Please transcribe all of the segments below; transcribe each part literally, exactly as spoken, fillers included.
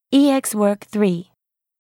E X Work three.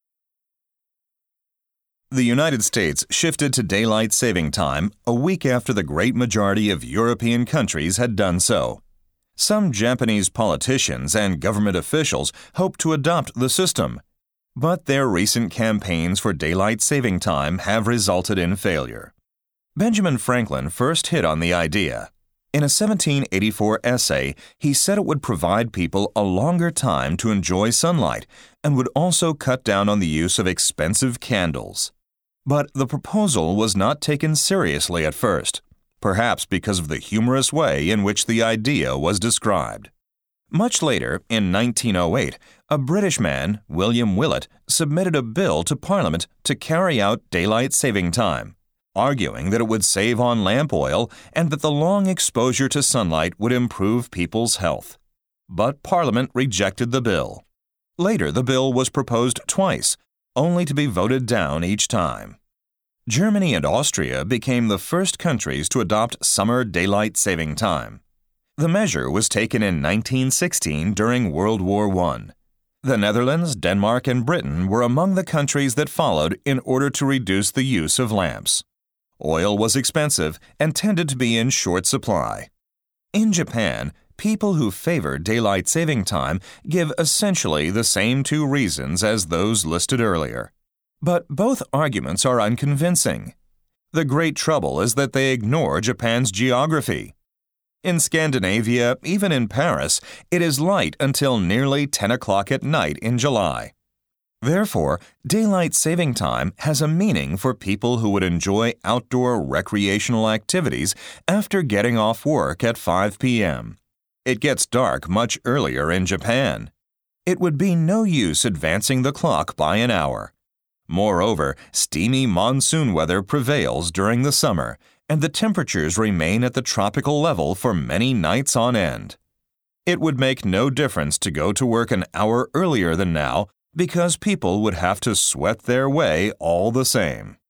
The United States shifted to daylight saving time a week after the great majority of European countries had done so. Some Japanese politicians and government officials hoped to adopt the system, but their recent campaigns for daylight saving time have resulted in failure. Benjamin Franklin first hit on the idea. In a seventeen eighty-four essay, he said it would provide people a longer time to enjoy sunlight and would also cut down on the use of expensive candles. But the proposal was not taken seriously at first, perhaps because of the humorous way in which the idea was described. Much later, in nineteen oh eight, a British man, William Willett, submitted a bill to Parliament to carry out daylight saving time, arguing that it would save on lamp oil and that the long exposure to sunlight would improve people's health. But Parliament rejected the bill. Later, the bill was proposed twice, only to be voted down each time. Germany and Austria became the first countries to adopt summer daylight saving time. The measure was taken in nineteen sixteen during World War One. The Netherlands, Denmark, and Britain were among the countries that followed in order to reduce the use of lamps. Oil was expensive and tended to be in short supply. In Japan, people who favor daylight saving time give essentially the same two reasons as those listed earlier. But both arguments are unconvincing. The great trouble is that they ignore Japan's geography. In Scandinavia, even in Paris, it is light until nearly ten o'clock at night in July. Therefore, daylight saving time has a meaning for people who would enjoy outdoor recreational activities after getting off work at five p.m. It gets dark much earlier in Japan. It would be no use advancing the clock by an hour. Moreover, steamy monsoon weather prevails during the summer, and the temperatures remain at the tropical level for many nights on end. It would make no difference to go to work an hour earlier than now because people would have to sweat their way all the same.